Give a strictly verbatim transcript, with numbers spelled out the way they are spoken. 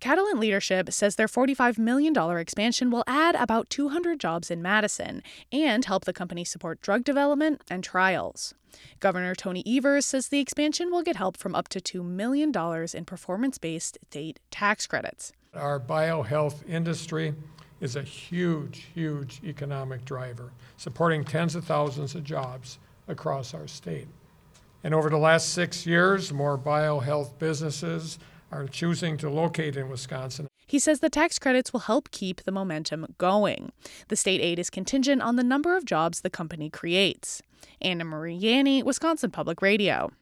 Catalent leadership says their forty-five million dollars expansion will add about two hundred jobs in Madison and help the company support drug development and trials. Governor Tony Evers says the expansion will get help from up to two million dollars in performance-based state tax credits. Our biohealth industry is a huge, huge economic driver, supporting tens of thousands of jobs across our state. And over the last six years, more biohealth businesses are choosing to locate in Wisconsin. He says the tax credits will help keep the momentum going. The state aid is contingent on the number of jobs the company creates. Anna Marie Yanni, Wisconsin Public Radio.